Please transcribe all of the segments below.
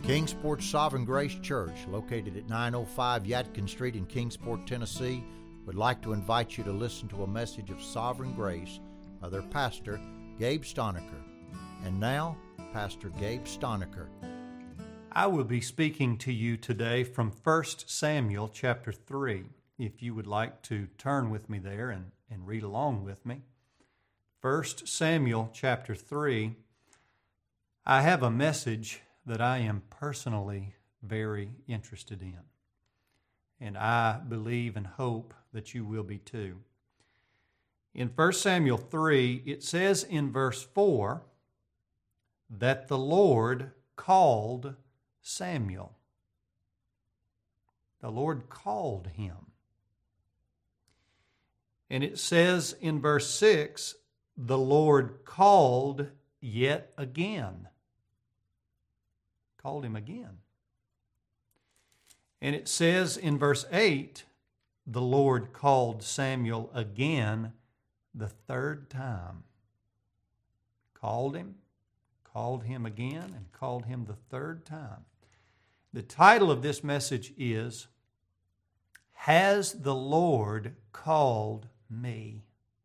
Kingsport Sovereign Grace Church, located at 905 Yadkin Street in Kingsport, Tennessee, would like to invite you to listen to a message of sovereign grace by their pastor, Gabe Stoniker. And now, Pastor Gabe Stoniker. I will be speaking to you today from 1 Samuel chapter 3. If you would like to turn with me there and read along with me. 1 Samuel chapter 3. I have a message that I am personally very interested in. And I believe and hope that you will be too. In 1 Samuel 3, it says in verse 4 that the Lord called Samuel. The Lord called him. And it says in verse 6, the Lord called yet again. Called him again. And it says in verse 8, the Lord called Samuel again the third time. Called him again, and called him the third time. The title of this message is, Has the Lord Called Me?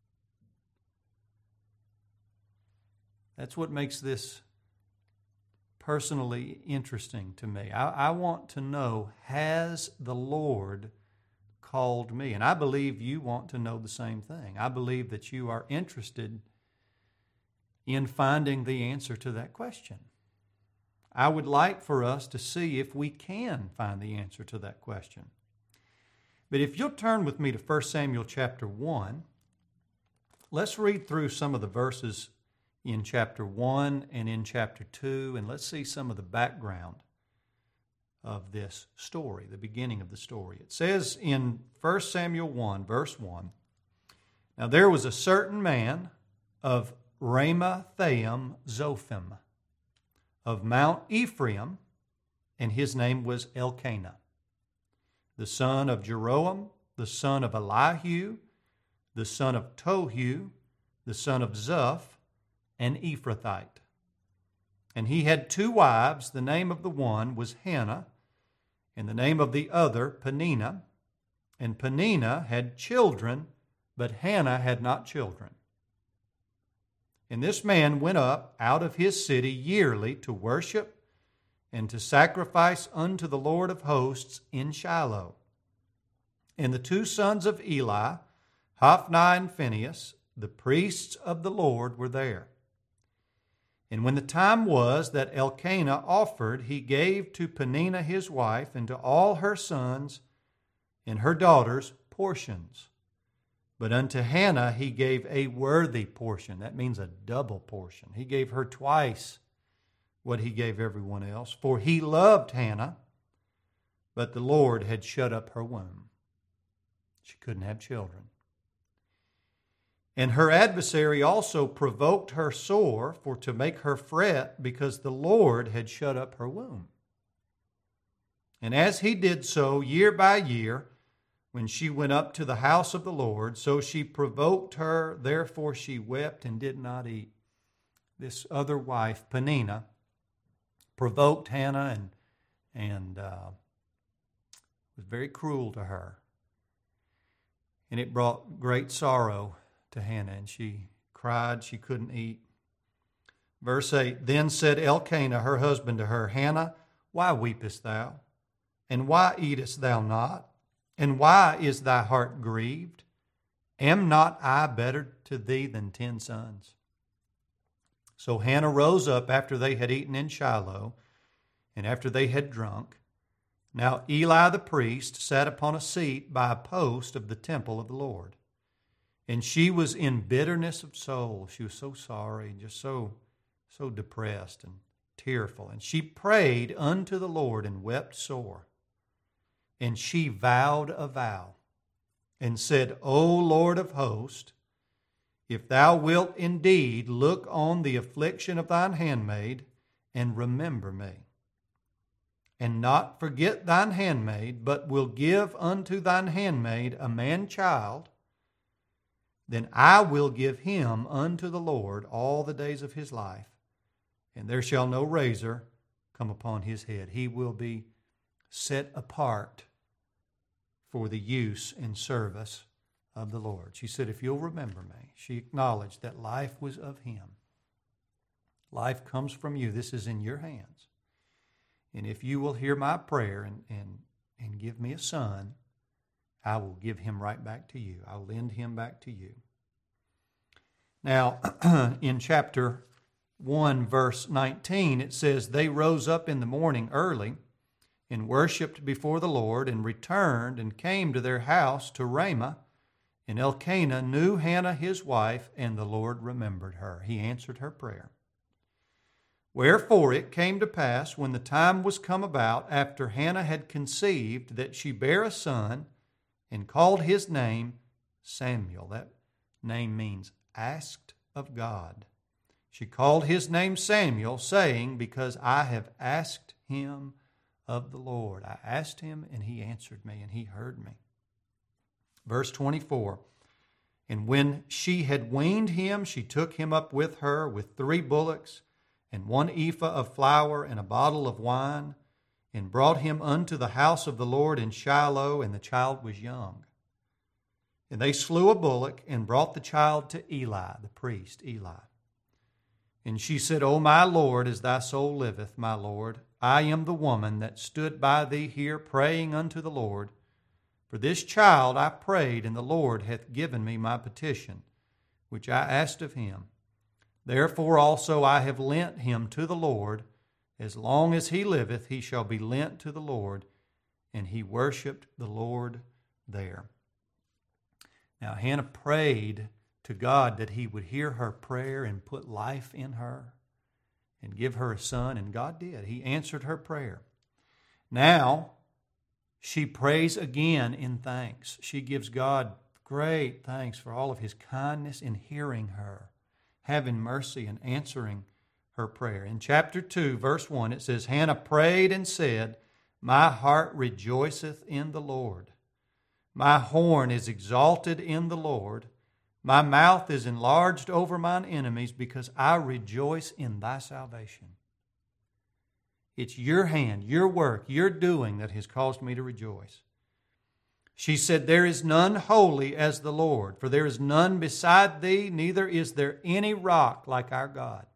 That's what makes this personally interesting to me. I want to know, has the Lord called me? And I believe you want to know the same thing. I believe that you are interested in finding the answer to that question. I would like for us to see if we can find the answer to that question. But if you'll turn with me to 1 Samuel chapter 1, let's read through some of the verses in chapter 1 and in chapter 2, and let's see some of the background of this story, the beginning of the story. It says in 1 Samuel 1, verse 1, Now there was a certain man of Ramathaim Zophim, of Mount Ephraim, and his name was Elkanah, the son of Jeroham, the son of Elihu, the son of Tohu, the son of Zuph, an Ephrathite. And he had two wives. The name of the one was Hannah, and the name of the other Peninnah. And Peninnah had children, but Hannah had not children. And this man went up out of his city yearly to worship and to sacrifice unto the Lord of hosts in Shiloh. And the two sons of Eli, Hophni and Phinehas, the priests of the Lord, were there. And when the time was that Elkanah offered, he gave to Peninnah his wife and to all her sons and her daughters portions. But unto Hannah he gave a worthy portion. That means a double portion. He gave her twice what he gave everyone else. For he loved Hannah, but the Lord had shut up her womb. She couldn't have children. And her adversary also provoked her sore, for to make her fret, because the Lord had shut up her womb. And as he did so year by year, when she went up to the house of the Lord, so she provoked her, therefore she wept and did not eat. This other wife, Peninnah, provoked Hannah and was very cruel to her. And it brought great sorrow to Hannah, and she cried, she couldn't eat. Verse 8, Then said Elkanah, her husband, to her, Hannah, why weepest thou? And why eatest thou not? And why is thy heart grieved? Am not I better to thee than 10 sons? So Hannah rose up after they had eaten in Shiloh, and after they had drunk. Now Eli the priest sat upon a seat by a post of the temple of the Lord. And she was in bitterness of soul. She was so sorry and just so depressed and tearful. And she prayed unto the Lord and wept sore. And she vowed a vow and said, O Lord of hosts, if thou wilt indeed look on the affliction of thine handmaid and remember me, and not forget thine handmaid, but will give unto thine handmaid a man child, then I will give him unto the Lord all the days of his life, and there shall no razor come upon his head. He will be set apart for the use and service of the Lord. She said, if you'll remember me, she acknowledged that life was of him. Life comes from you. This is in your hands. And if you will hear my prayer and give me a son, I will give him right back to you. I'll lend him back to you. Now, in chapter 1, verse 19, it says, they rose up in the morning early and worshipped before the Lord and returned and came to their house to Ramah. And Elkanah knew Hannah his wife, and the Lord remembered her. He answered her prayer. Wherefore it came to pass, when the time was come about, after Hannah had conceived, that she bare a son, and called his name Samuel. That name means asked of God. She called his name Samuel, saying, because I have asked him of the Lord. I asked him, and he answered me, and he heard me. Verse 24, and when she had weaned him, she took him up with her with 3 bullocks, and 1 ephah of flour, and a bottle of wine, and brought him unto the house of the Lord in Shiloh, and the child was young. And they slew a bullock, and brought the child to Eli, the priest, Eli. And she said, O my Lord, as thy soul liveth, my Lord, I am the woman that stood by thee here praying unto the Lord. For this child I prayed, and the Lord hath given me my petition, which I asked of him. Therefore also I have lent him to the Lord. As long as he liveth, he shall be lent to the Lord. And he worshipped the Lord there. Now Hannah prayed to God that he would hear her prayer and put life in her and give her a son, and God did. He answered her prayer. Now she prays again in thanks. She gives God great thanks for all of his kindness in hearing her, having mercy and answering her prayer. In chapter 2, verse 1, it says, Hannah prayed and said, my heart rejoiceth in the Lord. My horn is exalted in the Lord. My mouth is enlarged over mine enemies, because I rejoice in thy salvation. It's your hand, your work, your doing that has caused me to rejoice. She said, there is none holy as the Lord, for there is none beside thee, neither is there any rock like our God.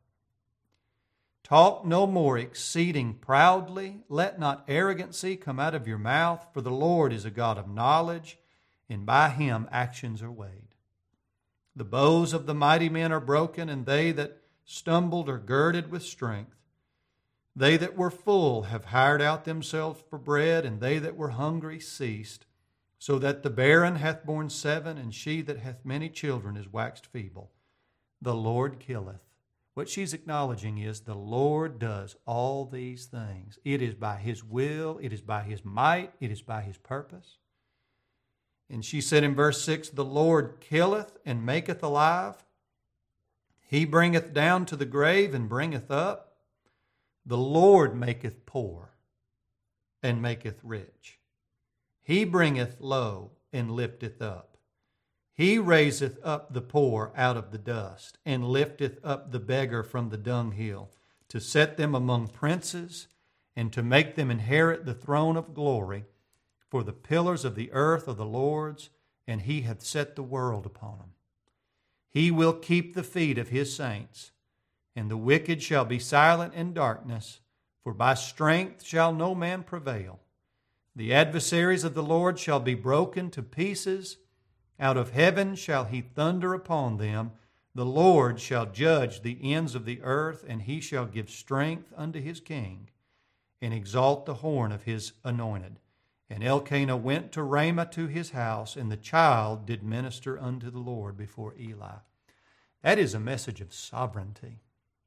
Talk no more exceeding proudly. Let not arrogancy come out of your mouth, for the Lord is a God of knowledge, and by him actions are weighed. The bows of the mighty men are broken, and they that stumbled are girded with strength. They that were full have hired out themselves for bread, and they that were hungry ceased, so that the barren hath borne 7, and she that hath many children is waxed feeble. The Lord killeth. What she's acknowledging is the Lord does all these things. It is by his will, it is by his might, it is by his purpose. And she said in verse 6, the Lord killeth and maketh alive. He bringeth down to the grave and bringeth up. The Lord maketh poor and maketh rich. He bringeth low and lifteth up. He raiseth up the poor out of the dust, and lifteth up the beggar from the dunghill, to set them among princes, and to make them inherit the throne of glory. For the pillars of the earth are the Lord's, and he hath set the world upon them. He will keep the feet of his saints, and the wicked shall be silent in darkness, for by strength shall no man prevail. The adversaries of the Lord shall be broken to pieces. Out of heaven shall he thunder upon them. The Lord shall judge the ends of the earth, and he shall give strength unto his king, and exalt the horn of his anointed. And Elkanah went to Ramah to his house, and the child did minister unto the Lord before Eli. That is a message of sovereignty.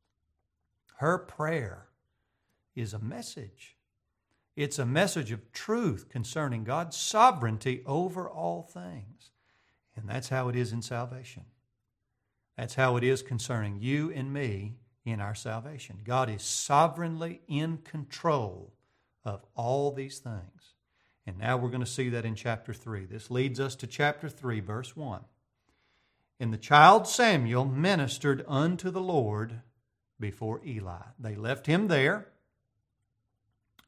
Her prayer is a message. It's a message of truth concerning God's sovereignty over all things. And that's how it is in salvation. That's how it is concerning you and me in our salvation. God is sovereignly in control of all these things. And now we're going to see that in chapter 3. This leads us to chapter 3, verse 1. And the child Samuel ministered unto the Lord before Eli. They left him there.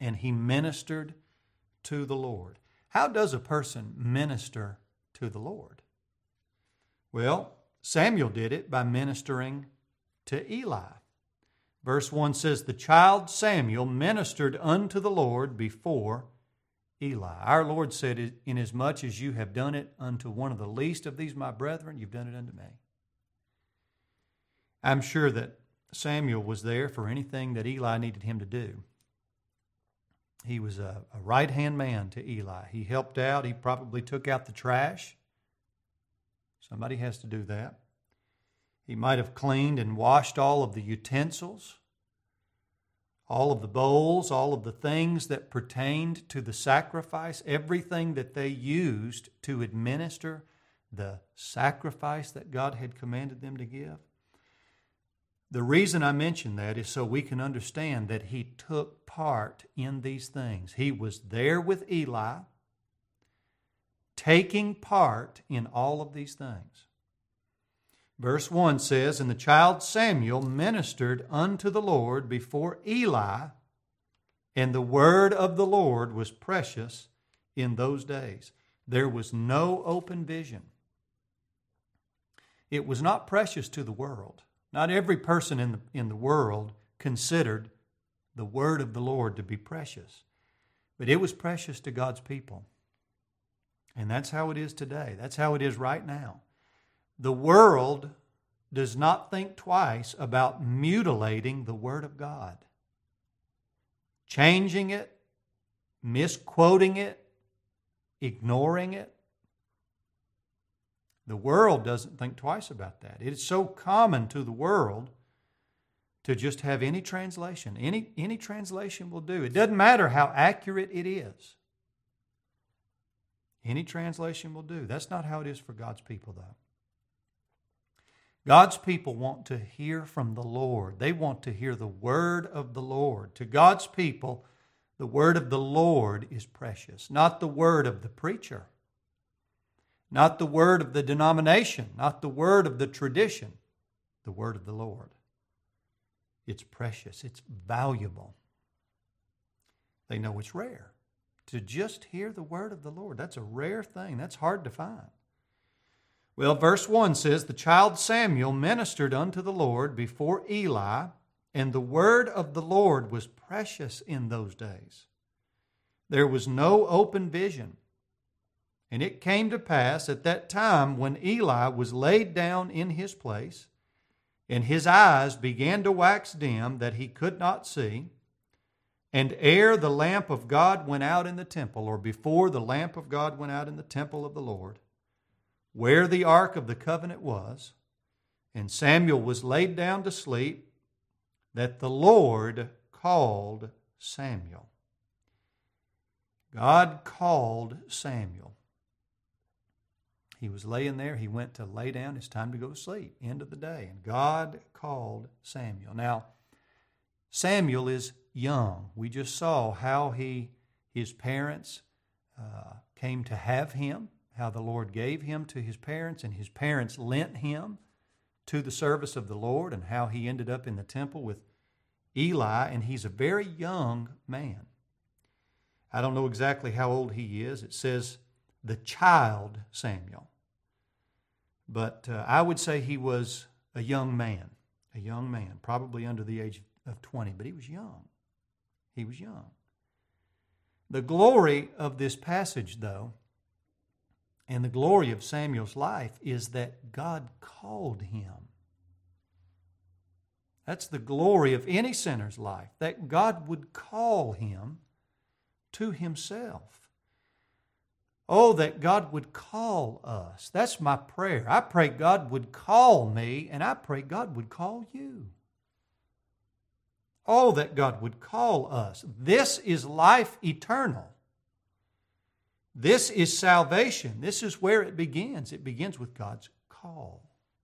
and he ministered to the Lord. How does a person minister to the Lord? Well, Samuel did it by ministering to Eli. Verse 1 says, the child Samuel ministered unto the Lord before Eli. Our Lord said, inasmuch as you have done it unto one of the least of these my brethren, you've done it unto me. I'm sure that Samuel was there for anything that Eli needed him to do. He was a right-hand man to Eli. He helped out. He probably took out the trash. Somebody has to do that. He might have cleaned and washed all of the utensils, all of the bowls, all of the things that pertained to the sacrifice, everything that they used to administer the sacrifice that God had commanded them to give. The reason I mention that is so we can understand that he took part in these things. He was there with Eli, taking part in all of these things. Verse 1 says, and the child Samuel ministered unto the Lord before Eli, and the word of the Lord was precious in those days. There was no open vision. It was not precious to the world. Not every person in the world considered the word of the Lord to be precious. But it was precious to God's people. And that's how it is today. That's how it is right now. The world does not think twice about mutilating the Word of God. Changing it, misquoting it, ignoring it. The world doesn't think twice about that. It is so common to the world to just have any translation. Any translation will do. It doesn't matter how accurate it is. Any translation will do. That's not how it is for God's people, though. God's people want to hear from the Lord. They want to hear the word of the Lord. To God's people, the word of the Lord is precious, not the word of the preacher, not the word of the denomination, not the word of the tradition, the word of the Lord. It's precious. It's valuable. They know it's rare. To just hear the word of the Lord, that's a rare thing. That's hard to find. Well, verse 1 says, the child Samuel ministered unto the Lord before Eli, and the word of the Lord was precious in those days. There was no open vision. And it came to pass at that time when Eli was laid down in his place, and his eyes began to wax dim that he could not see, and ere the lamp of God went out in the temple, or before the lamp of God went out in the temple of the Lord, where the ark of the covenant was, and Samuel was laid down to sleep, that the Lord called Samuel. God called Samuel. He was laying there. He went to lay down. It's time to go to sleep. End of the day. And God called Samuel. Now, Samuel is young. We just saw how his parents came to have him, how the Lord gave him to his parents, and his parents lent him to the service of the Lord, and how he ended up in the temple with Eli, and he's a very young man. I don't know exactly how old he is. It says the child Samuel. But I would say he was a young man, probably under the age of 20, but he was young. He was young. The glory of this passage, though, and the glory of Samuel's life is that God called him. That's the glory of any sinner's life, that God would call him to himself. Oh, that God would call us. That's my prayer. I pray God would call me, and I pray God would call you. Oh, that God would call us. This is life eternal. This is salvation. This is where it begins. It begins with God's call.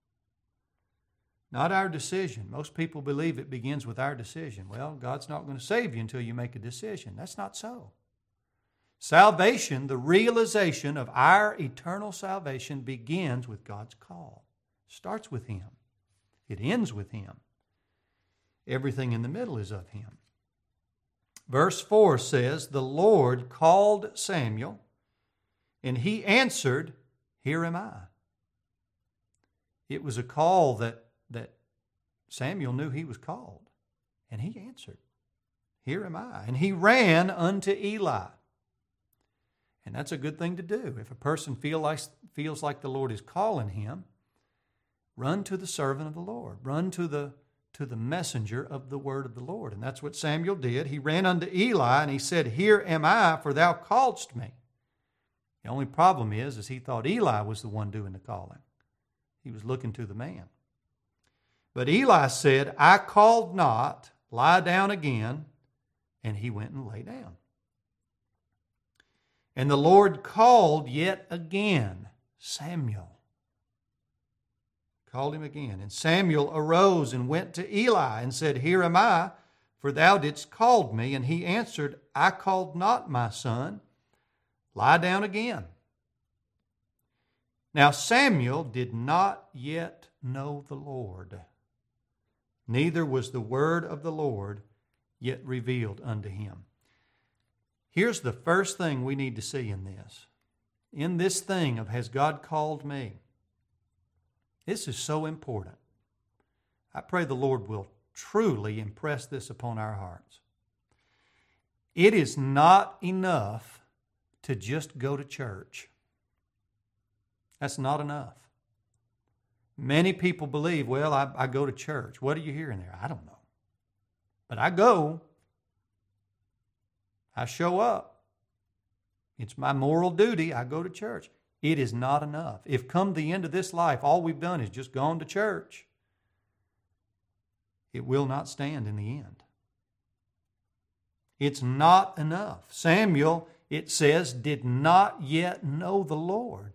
Not our decision. Most people believe it begins with our decision. Well, God's not going to save you until you make a decision. That's not so. Salvation, the realization of our eternal salvation, begins with God's call. It starts with Him. It ends with Him. Everything in the middle is of Him. Verse 4 says, the Lord called Samuel, and he answered, "Here am I." It was a call that Samuel knew he was called, and he answered, "Here am I." And he ran unto Eli. And that's a good thing to do. If a person feels like the Lord is calling him, run to the servant of the Lord. Run to the messenger of the word of the Lord. And that's what Samuel did. He ran unto Eli and he said, "Here am I, for thou calledst me." The only problem is he thought Eli was the one doing the calling. He was looking to the man. But Eli said, "I called not, lie down again." And he went and lay down. And the Lord called yet again, Samuel. Called him again. And Samuel arose and went to Eli and said, "Here am I, for thou didst call me." And he answered, "I called not, my son. Lie down again." Now Samuel did not yet know the Lord, neither was the word of the Lord yet revealed unto him. Here's the first thing we need to see in this. In this thing of has God called me? This is so important. I pray the Lord will truly impress this upon our hearts. It is not enough to just go to church. That's not enough. Many people believe, well, I go to church. What are you hearing there? I don't know. But I go. I show up. It's my moral duty. I go to church. It is not enough. If come the end of this life, all we've done is just gone to church, it will not stand in the end. It's not enough. Samuel, it says, did not yet know the Lord.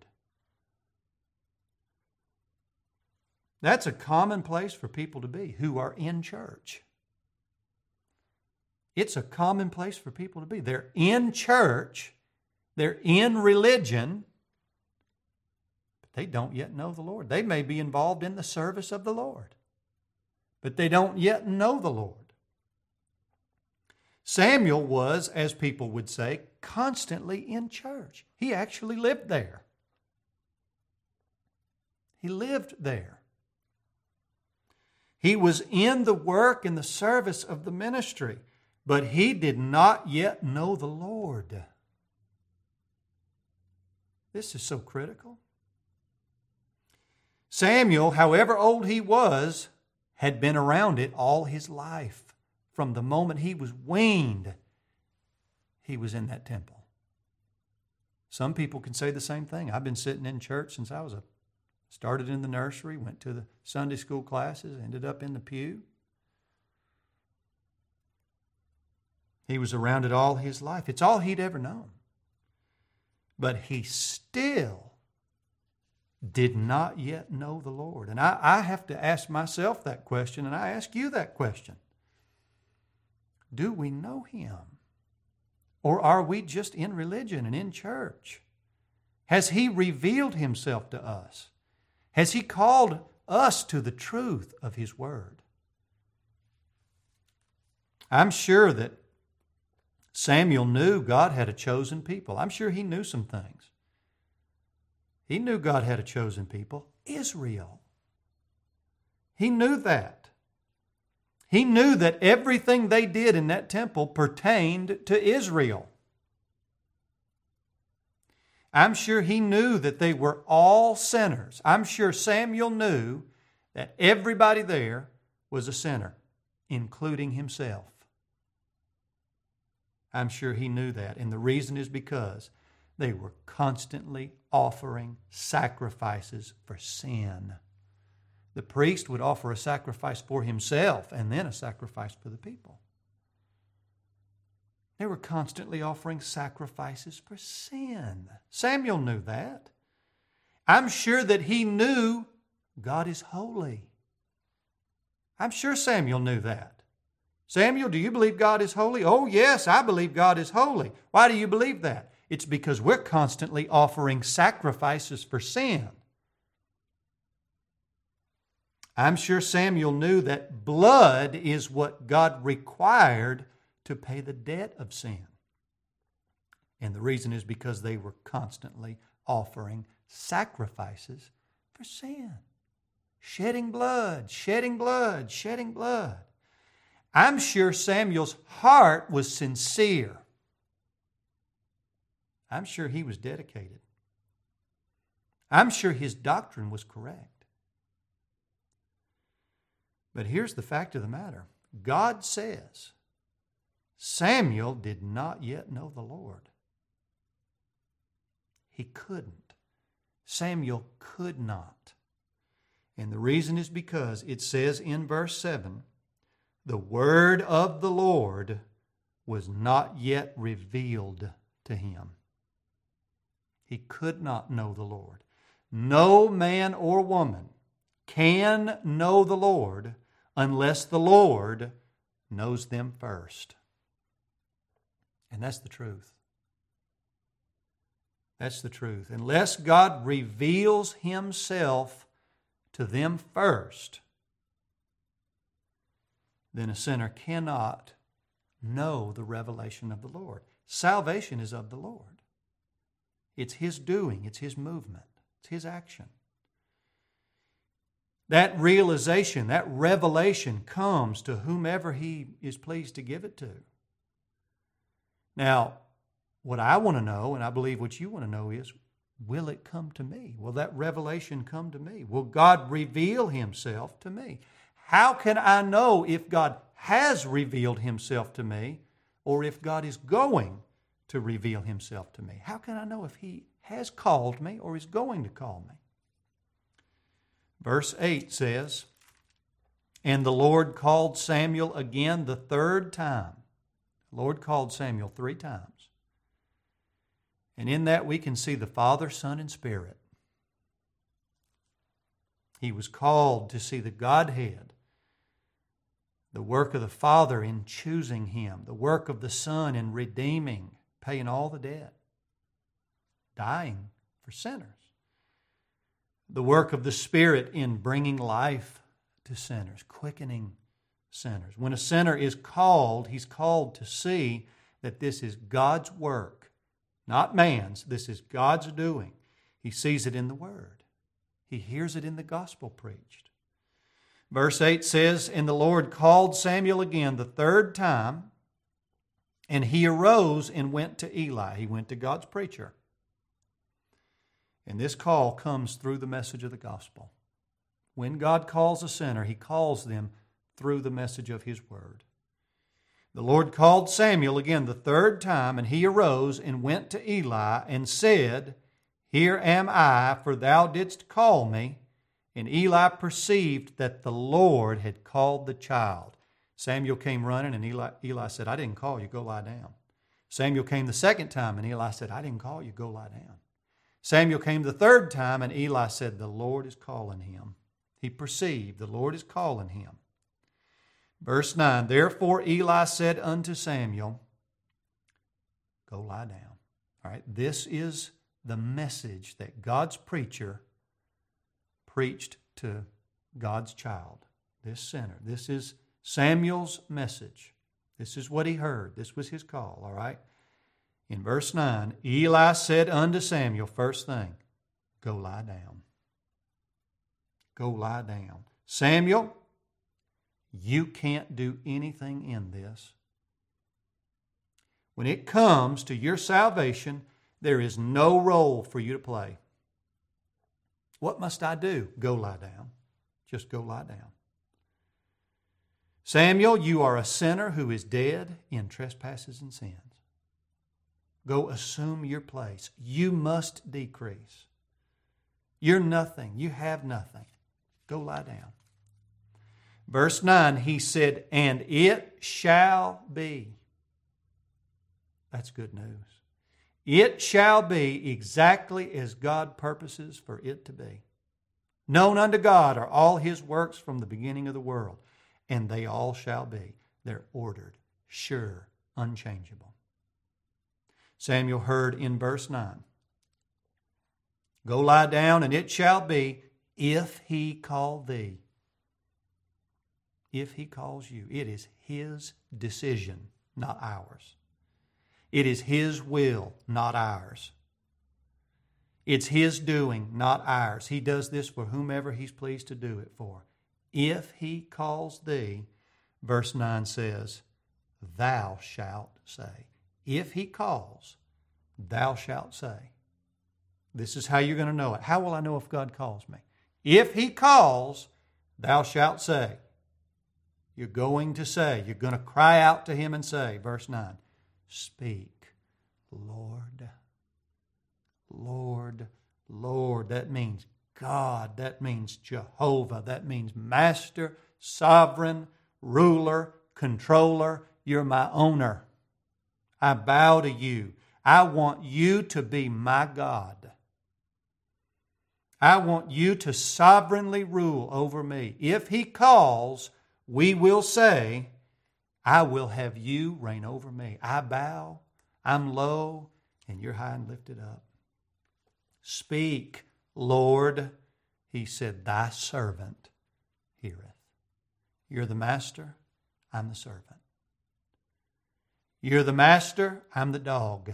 That's a common place for people to be who are in church. It's a common place for people to be. They're in church, they're in religion, but they don't yet know the Lord. They may be involved in the service of the Lord, but they don't yet know the Lord. Samuel was, as people would say, constantly in church. He actually lived there. He lived there. He was in the work and the service of the ministry, but he did not yet know the Lord. This is so critical. Samuel, however old he was, had been around it all his life. From the moment he was weaned, he was in that temple. Some people can say the same thing. I've been sitting in church since I was started in the nursery, went to the Sunday school classes, ended up in the pew. He was around it all his life. It's all he'd ever known. But he still did not yet know the Lord. And I have to ask myself that question, and I ask you that question. Do we know Him? Or are we just in religion and in church? Has He revealed Himself to us? Has He called us to the truth of His Word? I'm sure that Samuel knew God had a chosen people. I'm sure he knew some things. He knew God had a chosen people, Israel. He knew that. He knew that everything they did in that temple pertained to Israel. I'm sure he knew that they were all sinners. I'm sure Samuel knew that everybody there was a sinner, including himself. I'm sure he knew that. And the reason is because they were constantly offering sacrifices for sin. The priest would offer a sacrifice for himself and then a sacrifice for the people. They were constantly offering sacrifices for sin. Samuel knew that. I'm sure that he knew God is holy. I'm sure Samuel knew that. Samuel, do you believe God is holy? Oh, yes, I believe God is holy. Why do you believe that? It's because we're constantly offering sacrifices for sin. I'm sure Samuel knew that blood is what God required to pay the debt of sin. And the reason is because they were constantly offering sacrifices for sin. Shedding blood, shedding blood, shedding blood. I'm sure Samuel's heart was sincere. I'm sure he was dedicated. I'm sure his doctrine was correct. But here's the fact of the matter. God says Samuel did not yet know the Lord. He couldn't. Samuel could not. And the reason is because it says in verse 7, the word of the Lord was not yet revealed to him. He could not know the Lord. No man or woman can know the Lord unless the Lord knows them first. And that's the truth. That's the truth. Unless God reveals Himself to them first, then a sinner cannot know the revelation of the Lord. Salvation is of the Lord. It's His doing. It's His movement. It's His action. That realization, that revelation comes to whomever He is pleased to give it to. Now, what I want to know, and I believe what you want to know is, will it come to me? Will that revelation come to me? Will God reveal Himself to me? How can I know if God has revealed Himself to me or if God is going to reveal Himself to me? How can I know if He has called me or is going to call me? Verse 8 says, and the Lord called Samuel again the third time. The Lord called Samuel 3 times. And in that we can see the Father, Son, and Spirit. He was called to see the Godhead, the work of the Father in choosing Him, the work of the Son in redeeming, paying all the debt, dying for sinners, the work of the Spirit in bringing life to sinners, quickening sinners. When a sinner is called, he's called to see that this is God's work, not man's. This is God's doing. He sees it in the Word. He hears it in the gospel preached. Verse 8 says, and the Lord called Samuel again the third time, and he arose and went to Eli. He went to God's preacher. And this call comes through the message of the gospel. When God calls a sinner, He calls them through the message of His word. The Lord called Samuel again the third time, and he arose and went to Eli and said, here am I, for thou didst call me. And Eli perceived that the Lord had called the child. Samuel came running, and Eli said, I didn't call you, go lie down. Samuel came the second time, and Eli said, I didn't call you, go lie down. Samuel came the third time, and Eli said, the Lord is calling him. He perceived the Lord is calling him. Verse 9, therefore Eli said unto Samuel, go lie down. All right, this is the message that God's preacher preached to God's child, this sinner. This is Samuel's message. This is what he heard. This was his call, all right? In verse 9, Eli said unto Samuel, first thing, go lie down. Go lie down. Samuel, you can't do anything in this. When it comes to your salvation, there is no role for you to play. What must I do? Go lie down. Just go lie down. Samuel, you are a sinner who is dead in trespasses and sins. Go assume your place. You must decrease. You're nothing. You have nothing. Go lie down. Verse 9, he said, and it shall be. That's good news. It shall be exactly as God purposes for it to be. Known unto God are all His works from the beginning of the world, and they all shall be. They're ordered, sure, unchangeable. Samuel heard in verse 9, go lie down, and it shall be, if He call thee. If He calls you. It is His decision, not ours. It is His will, not ours. It's His doing, not ours. He does this for whomever He's pleased to do it for. If He calls thee, verse 9 says, thou shalt say. If He calls, thou shalt say. This is how you're going to know it. How will I know if God calls me? If He calls, thou shalt say. You're going to say. You're going to cry out to Him and say, verse 9, speak, Lord. Lord, Lord. That means God. That means Jehovah. That means Master, Sovereign, Ruler, Controller. You're my owner. I bow to you. I want you to be my God. I want you to sovereignly rule over me. If He calls, we will say, I will have you reign over me. I bow, I'm low, and you're high and lifted up. Speak, Lord. He said, thy servant heareth. You're the master, I'm the servant. You're the master, I'm the dog.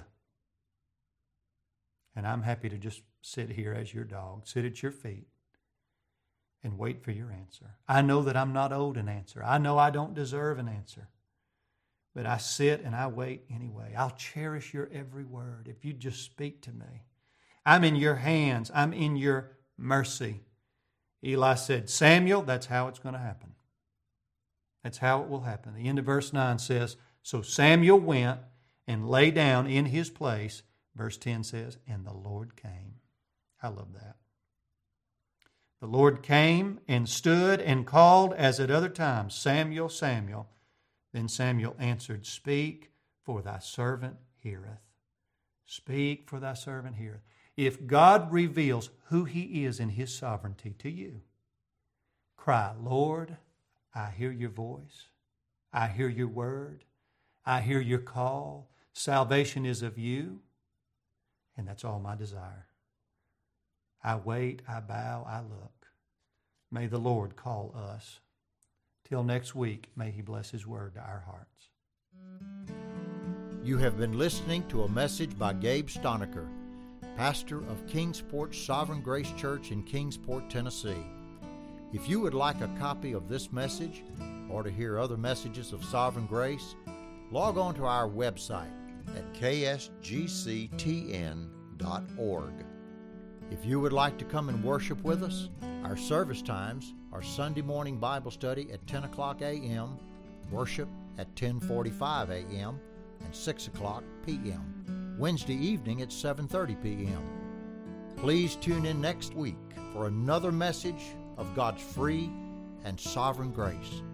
And I'm happy to just sit here as your dog, sit at your feet, and wait for your answer. I know that I'm not owed an answer. I know I don't deserve an answer. But I sit and I wait anyway. I'll cherish your every word if you just speak to me. I'm in your hands. I'm in your mercy. Eli said, Samuel, that's how it's going to happen. That's how it will happen. The end of verse 9 says, so Samuel went and lay down in his place. Verse 10 says, and the Lord came. I love that. The Lord came and stood and called as at other times, Samuel, Samuel. Then Samuel answered, speak, for thy servant heareth. Speak, for thy servant heareth. If God reveals who He is in His sovereignty to you, cry, Lord, I hear your voice. I hear your word. I hear your call. Salvation is of you, and that's all my desire. I wait, I bow, I look. May the Lord call us. Till next week, may He bless His word to our hearts. You have been listening to a message by Gabe Stonecker, pastor of Kingsport Sovereign Grace Church in Kingsport, Tennessee. If you would like a copy of this message or to hear other messages of Sovereign Grace, log on to our website at ksgctn.org. If you would like to come and worship with us, our service times are Sunday morning Bible study at 10 o'clock a.m., worship at 10:45 a.m., and 6 o'clock p.m., Wednesday evening at 7:30 p.m. Please tune in next week for another message of God's free and sovereign grace.